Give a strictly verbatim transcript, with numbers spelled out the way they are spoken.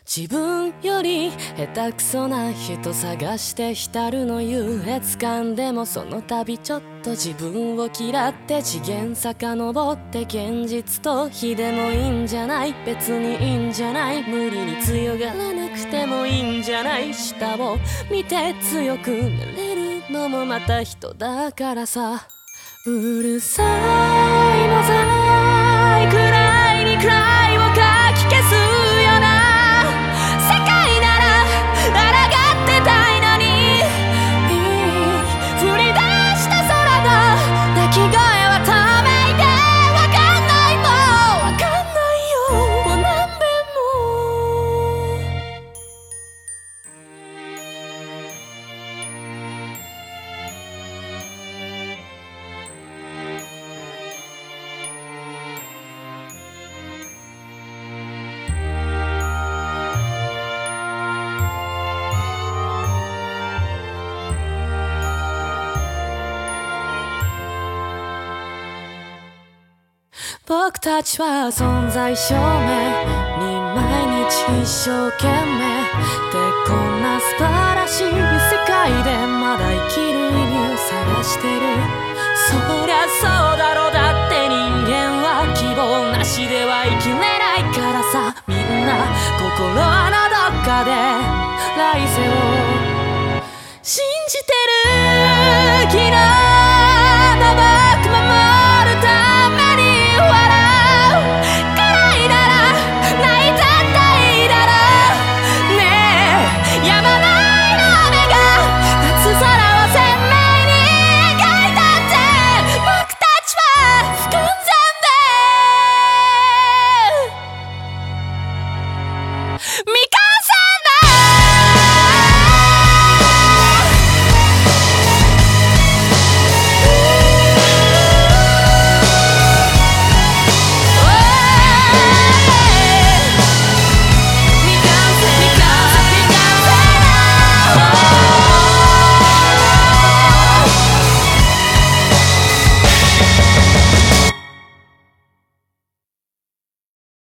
自分より下手くそな人探して浸るの優越感でもその度ちょっと自分を嫌って次元遡って現実逃避でもいいんじゃない別にいいんじゃない無理に強がらなくてもいいんじゃない下を見て強くなれるのもまた人だからさうるさいモザイクらいにくらいをかき消すような世界なら抗ってたいのに降り出した空が泣き声はためいてわかんないもんわかんないよもう何遍も僕たちは存在証明に毎日一生懸命でこんな素晴らしい世界でまだ生きる意味を探してるそりゃそうだろうだって人間は希望なしでは生きれ